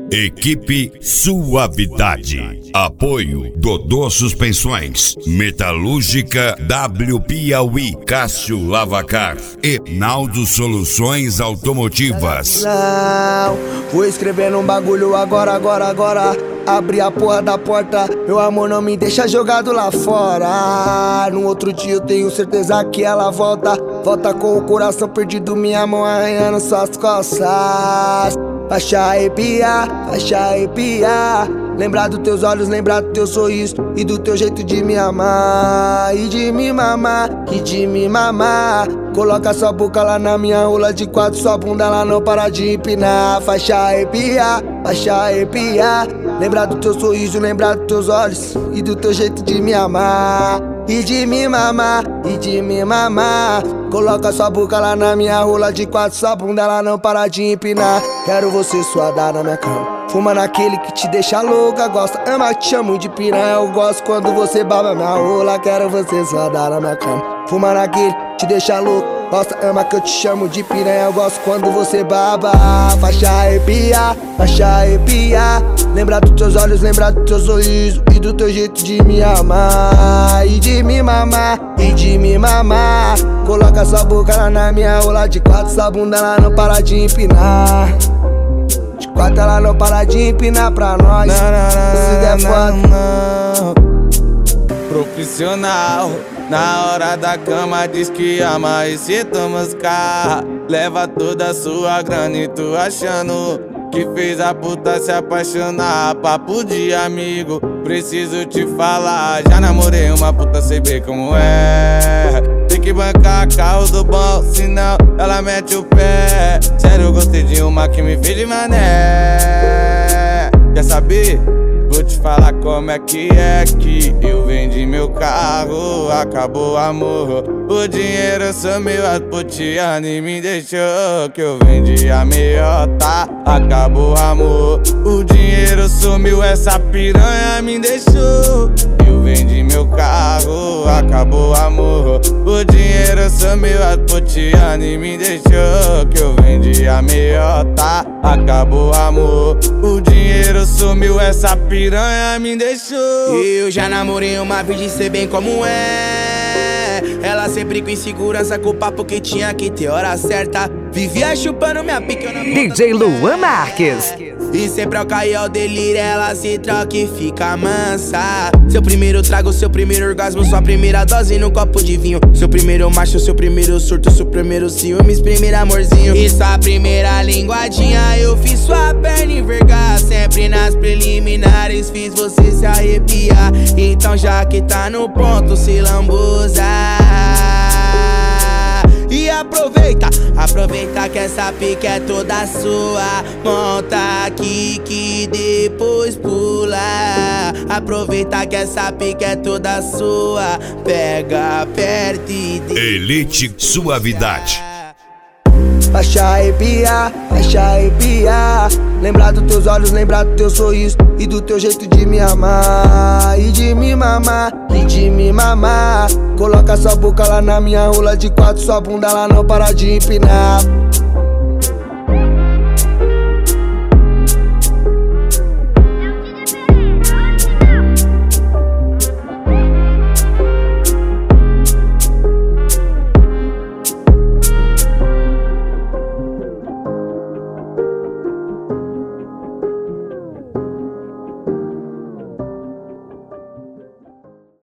Equipe Suavidade. Apoio Dodô Suspensões, Metalúrgica W Piauí, Cássio Lavacar e Naldo Soluções Automotivas. Não, vou escrever um bagulho agora. Abri a porra da porta, meu amor não me deixa jogado lá fora. No outro dia eu tenho certeza que ela volta com o coração perdido, minha mão arranhando suas costas. Faixa arrepiar. Lembrar dos teus olhos, lembrar do teu sorriso e do teu jeito de me amar. E de me mamar, Coloca sua boca lá na minha rola de quatro, sua bunda lá não para de empinar. Faixa arrepiar. Lembrar do teu sorriso, lembrar dos teus olhos e do teu jeito de me amar. E de me mamar. Coloca sua boca lá na minha rola de quatro, sua bunda lá não para de empinar. Quero você suada na minha cama, fuma naquele que te deixa louca. Gosta, ama, te chamo de piranha. Eu gosto quando você baba minha rola. Quero você suada na minha cama, fuma naquele que te deixa louca. Gosta, ama que eu te chamo de piranha. Eu gosto quando você baba. Faixa arrepiar. Lembrar dos teus olhos, lembrar do teu sorriso e do teu jeito de me amar. E de me mamar, Coloca sua boca lá na minha rola de quatro, sua bunda ela não para de empinar. De quatro ela não para de empinar pra nós. Se der foda. Profissional, na hora da cama diz que ama e se toma os carros. Leva toda a sua grana e tu achando que fez a puta se apaixonar. Papo de amigo, preciso te falar. Já namorei uma puta, sei bem como é. Tem que bancar carro do bom, senão ela mete o pé. Sério, eu gostei de uma que me fez de mané. Quer saber? Vou te falar como é que eu vendi meu carro, acabou o amor. O dinheiro sumiu, as putiane me deixou. Que eu vendi a meiota, acabou o amor. O dinheiro sumiu, essa piranha me deixou. Eu vendi meu carro, acabou o amor. O dinheiro sumiu, as putiane me deixou. Que eu vendi a meiota, acabou o amor. O dinheiro sumiu, essa piranha me deixou. Eu já namorei uma virgem, sei bem como é. Ela sempre com insegurança, com o papo que tinha que ter hora certa. Vivia chupando minha pica na DJ Luan Marques. E sempre ao cair ao delírio, ela se troca e fica mansa. Seu primeiro trago, seu primeiro orgasmo, sua primeira dose no copo de vinho. Seu primeiro macho, seu primeiro surto, seu primeiro ciúmes, primeiro amorzinho. E sua primeira linguadinha, eu fiz sua perna envergar. Sempre nas preliminares, fiz você se arrepiar. Então já que tá no ponto, se lambuza. E aproveita que essa pica é toda sua. Monta aqui que depois pula. Aproveita que essa pica é toda sua. Pega, aperta e Elite Suavidade. Faixa arrepiar. Lembrar dos teus olhos, lembrar do teu sorriso e do teu jeito de me amar. E de me mamar. Coloca sua boca lá na minha rola de quatro, sua bunda lá não para de empinar.